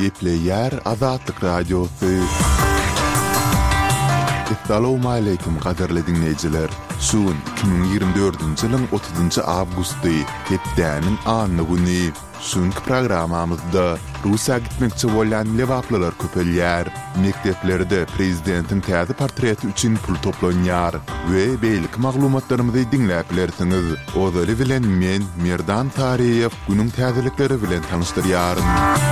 Gepleyer Azatlyk Radiosu. Assalamu alaykum qadarly dinleyijiler. Şuun 2024-nji ýylyň 30-njy awgusty hepdäniň anyny güni. Şuňky programamyzda Russiýa gitmekçi bolan lewaplylar köpelýär. Mekteplerde prezidentin täze portreti üçin pul toplanýar we beýlik maglumatlarymyzy dinläp bilersiňiz. Ozary bilen men Merdan Tariýew günüň täzelikleri bilen tanyşdyrýarym.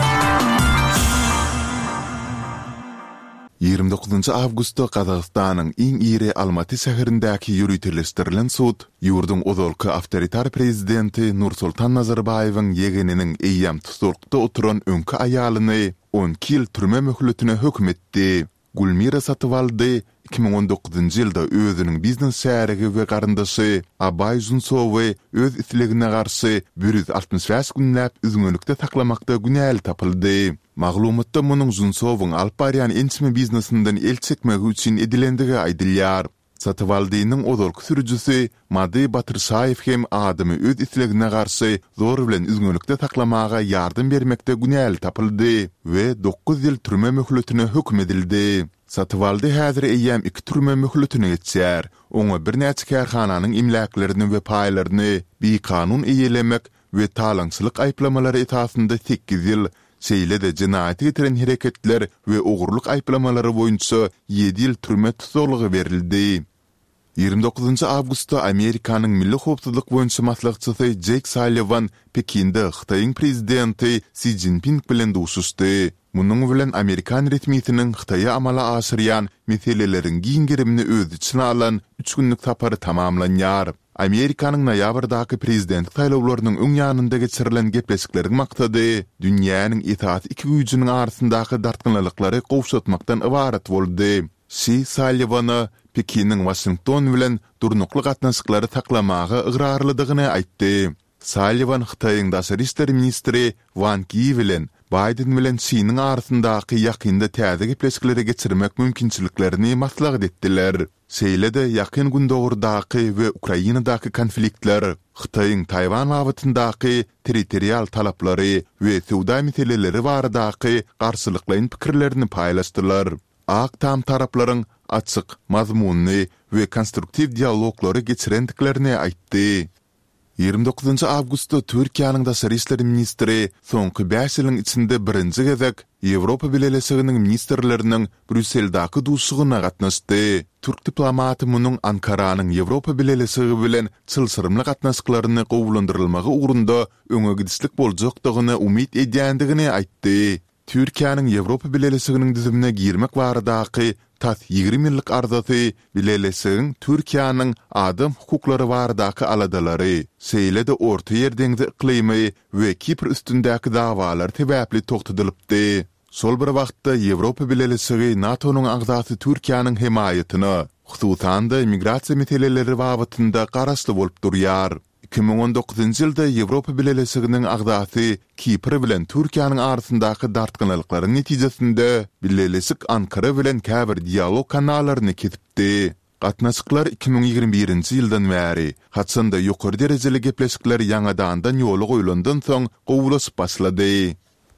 29 awgustda Kazakstanyň iň iri Almaty şäherindäki ýürütilişdirilen sud, ýurdun ozalky awtoritar prezidenti Nursultan Nazarbayewiň yegeniniň eýýam tutulykda oturan öňkü aýalyny 12 ýyl türme möhletine hökm etdi. Gulmira Satyvaldy 2019-njy ýylda özüniň biznes şärigi we garyndaşy Abay Junsowy öz islegine garşy 165 günläp üzgünlükde saklamakda günäli tapyldy. Maglumatda munyň Junsowyň alyp barýan ençme biznesinden el çekmegi üçin edilendigi aýdylýar. Satyvaldynyň ozalky sürüjüsi Mady Batyrşaýew hem adamy öz islegine garşy zor bilen üzgünlükde saklamaga ýardym bermekde günäli tapyldy we 9 ýyl türme möhletine hökm edildi. Satyvaldy häzir eýýäm 2 türme möhletine geçýär. Oňa bir näçe kärhananyň imlaklerini we paýlaryny kanun eýelemek we talaňçylyk aýplamalary etasynda 8 ýyl, şeýle de jinaýat getiren hereketler we ogurluk aýplamalary boýunça 7 ýyl türme tutulugy berildi. 29 awgustda Amerikanyň Milli Howpsuzlyk boýunça maslahatçysy Jake Sullivan Pekinde Hytaýyň prezidenti Xi Jinping bilen duşuşdy. Munyň bilen Amerikan resmiýetiniň Hytaýa amala aşyrýan meseleleriň giňgirimini öz içine alan 3 günlük tapary tamamlanýar. Amerikanyň noýabrdaky prezident saýlawlarynyň öň ýanynda geçirilen gepleşikleriň maksady dünýäniň itaat iki güýjüniň arasyndaky dartgynlyklary gowşatmakdan ibaret boldy. Xi Sullivan Pekiniň Washington bilen durnukly gatnaşyklary taklamagy ıgrarlydygyny aýtdy. Sullivan Hytaýyň daşary işler ministri Wang Yi bilen Biden bilen Çiniň arasyndaky ýakynda täze gepleşikleri geçirmek mümkinçiliklerini maslahat etdiler. Şeýle de ýakyn gündogurdaky we Ukrainadaky konfliktler, Hytaýyň Taýwan wagtyndaky territorial talaplary we sowda meseleleri baradaky garşylyklaryň pikirlerini paýlaşdylar. Aktam taraplaryň açyk, mazmunly we konstruktiv dialoglary geçirendiklerini aýtdy. 29 awgustda Türkiýanyň daşary işler ministri soňky 5 ýylyň içinde birinji gezek Ýewropa Birleşiginiň ministrleriniň Brüsseldaky duşugyna gatnaşdy. Türk diplomaty munyň Ankaranyň Ýewropa Birleşigi bilen çylsyrymly gatnaşyklaryny gowulandyrylmagy ugrunda öňe gidişlik boljakdygyny umyt edýändigini aýtdy. Türkiýanyň Ýewropa Birleşiginiň düzümine girmek baradaky tas 20 ýyllyk arzusy Birleşigiň Türkiýanyň adam hukuklary baradaky aladalary, şeýle de Orta Ýer deňzi iklimi we Kipr üstündäki dawalar täbäpli togtadylypdy. Sol bir wagtda Ýewropa Birleşigi NATO'nyň agzasy Türkiýanyň himayatyny, hususan da immigrasiýa meseleleri wagtynda garaşly bolup durýar. 2019-njy ýylda Ýewropa Birleşiginiň agzasy Kipr bilen Türkiýanyň arasyndaky dartgynlyklaryň netijesinde Birleşik Ankara bilen käbir dialog kanallaryny kesipdi. Gatnaşyklar 2021-nji ýyldan bäri haçanda ýokary derejeli gepleşikler ýangadan ýoly goýulandan soň gowulaşyp başlady.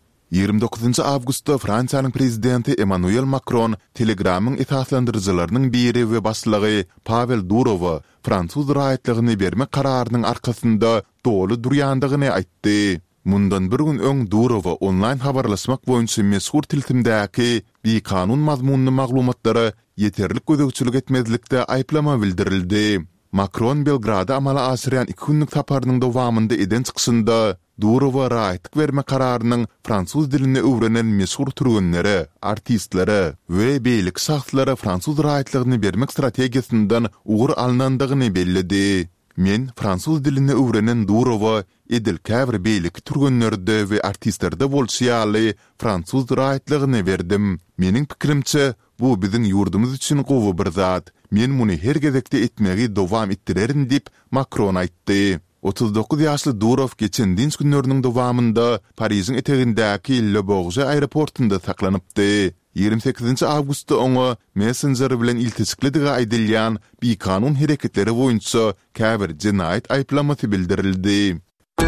29 awgustda Fransiýanyň prezidenti Emmanuel Macron Telegramyň esaslandyrjylarynyň biri we başlygy Pavel Durova Fransuz raýatlygyny bermek kararynyň arkasynda dolu durýandygyny aýtdy. Mundan bir gün öň Durova onlaýn habarlaşmak boýunça meşhur tiltimdäki kanun mazmunly maglumatlary ýeterlik gözegçilik etmezlikde aýplama bildirildi. Macron Belgrada amala aşyrýan 2 günlük taparynyň dowamynda eden çykyşynda Durova raýatlyk berme kararynyň fransuz dilini öwrenen meşhur türgenleri, artistlere we beýlik şahslary fransuz raýatlygyny bermek strategiýasyndan ugur alnandygyny bellidi. Men fransuz dilini öwrenen Durova edil käbir beýlik türgenlerde we artistlerde bolşýaly fransuz raýatlygyny berdim. Meniň pikirimçe bu biziň ýurdumyz üçin gowy bir zat. Men muny her gezekde etmegi dowam etdirerin dip Macron aýtdy. 39 ýaşly Durov geçen dinç günleriniň dowamynda Pariziň etegindäki Le Bourget aeroportunda saklanypdy. 28 awgustda oňa Messenger bilen iltisikledigi aýdylýan bir kanun hereketleri boýunça käbir jinaýat aýplamasy bildirildi.